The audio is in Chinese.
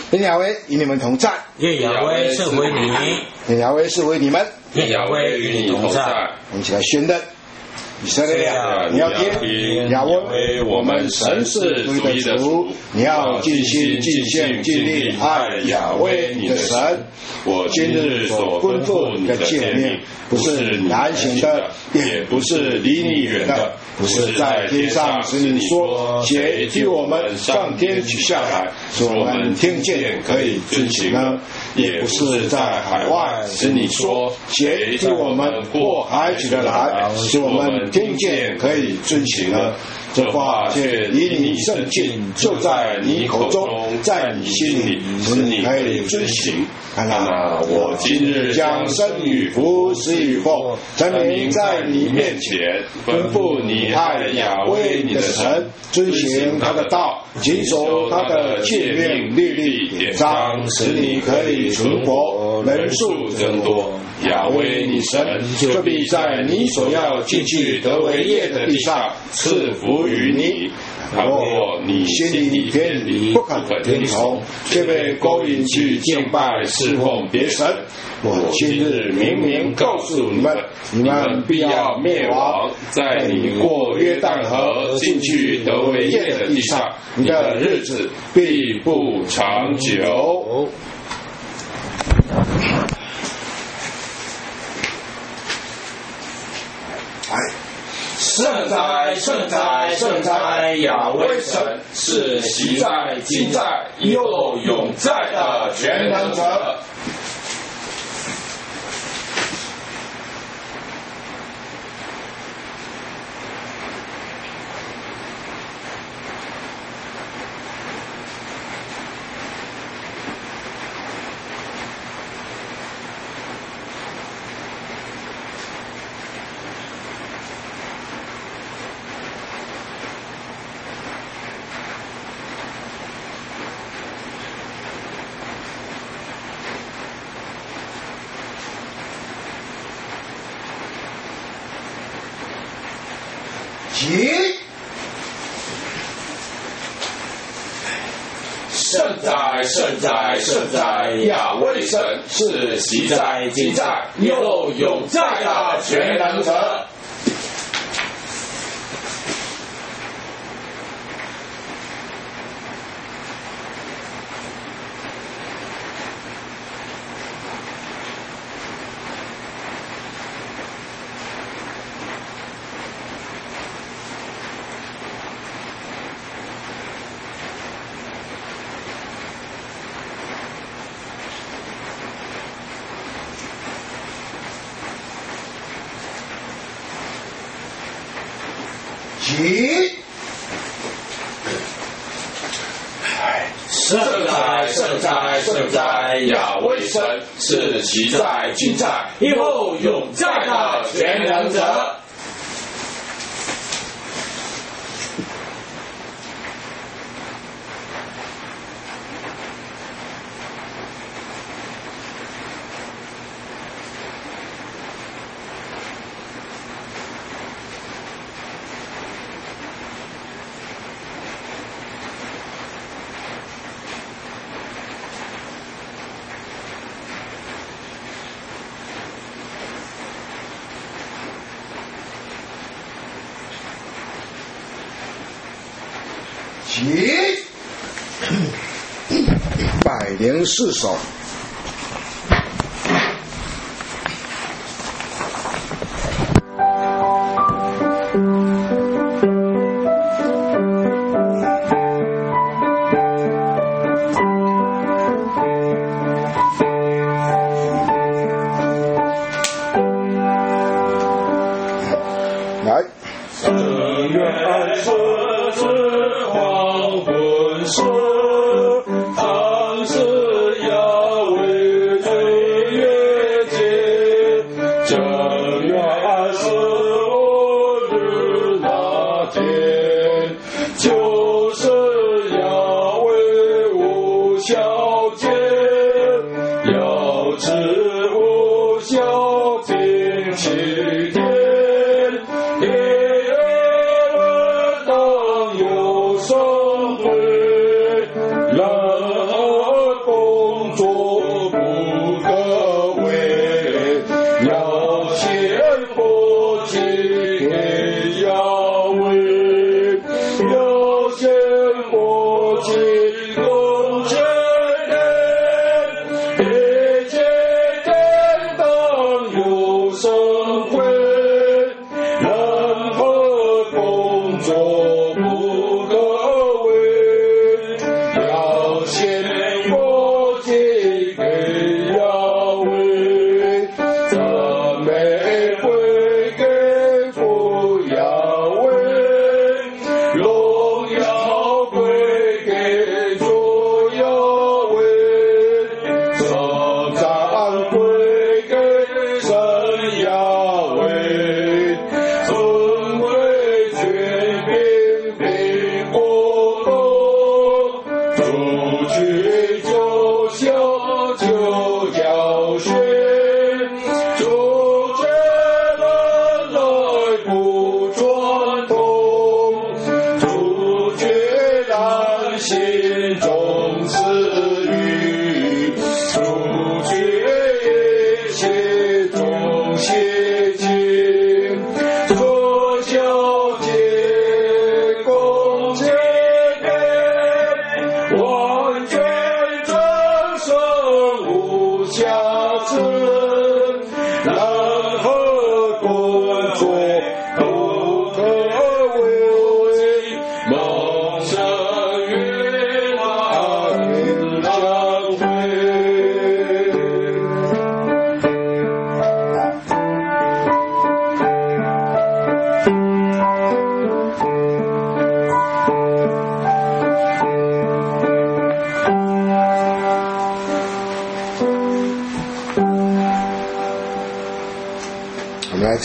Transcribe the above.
愿亚威与你们同在， 愿亚威赐回你， 愿亚威赐回你们， 愿亚威与你同在。 我们一起来宣认。以色列啊，你要听亚威，我们神是独一的主，你要尽心尽性尽力爱亚威你的神。我今日所吩咐你的诫命，不是难行的，也不是离你远的，不是在天上使你说且替我们上天取下来，使我们听见可以遵行呢，也不是在海外使你说且替我们过海取得来，使我们听见可以遵行呢。这话却离你甚近，就在你口中，在你心里，使你可以遵行。看哪，我今日将生与福、死与祸证明在你面前，吩咐你爱亚威你的神，遵行他的道，谨守他的诫命、律例、典章，使你可以存活，人数增多。亚威你神就必在你所要进去得为业的地上赐福于你。若你心里偏离，不肯听从，却被勾引去敬拜侍奉别神，我今日明明告诉你们，你们必要灭亡，在你过约旦河进去得为业的地上，你的日子必不长久。 圣哉，圣哉，圣哉！亚威神是昔在、今在、以后永在的全能者。圣哉，圣哉，圣哉！亚威神是昔在、今在、以后永在的全能者。圣哉，圣哉，圣哉！亚威神是昔在、今在、以后永在的全能者。 104首。来， 有手。 们来